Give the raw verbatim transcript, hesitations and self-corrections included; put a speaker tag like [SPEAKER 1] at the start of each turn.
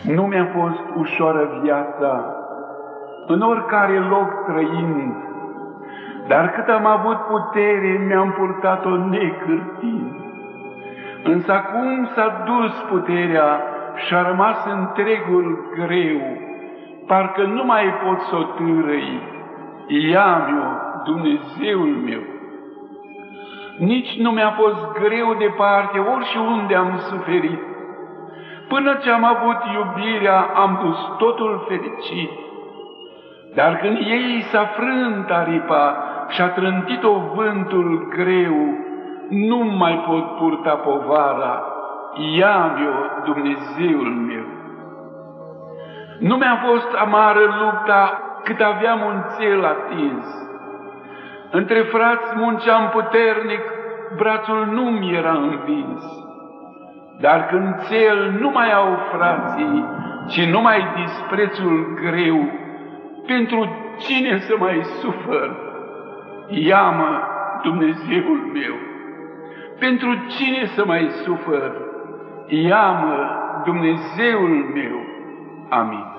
[SPEAKER 1] Nu mi-a fost ușoară viața, în oricare loc trăind, dar cât am avut putere, mi-am purtat-o necârtind. Însă acum s-a dus puterea și-a rămas întregul greu, parcă nu mai pot să o târâi, ia-mi-o, Dumnezeul meu. Nici nu mi-a fost greu departe, ori și unde am suferit. Până ce am avut iubirea, am dus totul fericit. Dar când ei s-a frânt aripa și-a trântit-o vântul greu, nu mai pot purta povara, ia-mi-o, Dumnezeul meu. Nu mi-a fost amară lupta cât aveam un țel atins. Între frați munceam puternic, brațul nu-mi era învins. Dar când țel nu mai au frații, ci numai disprețul greu, pentru cine să mai sufăr? Ia-mă, Dumnezeul meu! Pentru cine să mai sufăr? Ia-mă, Dumnezeul meu! Amin.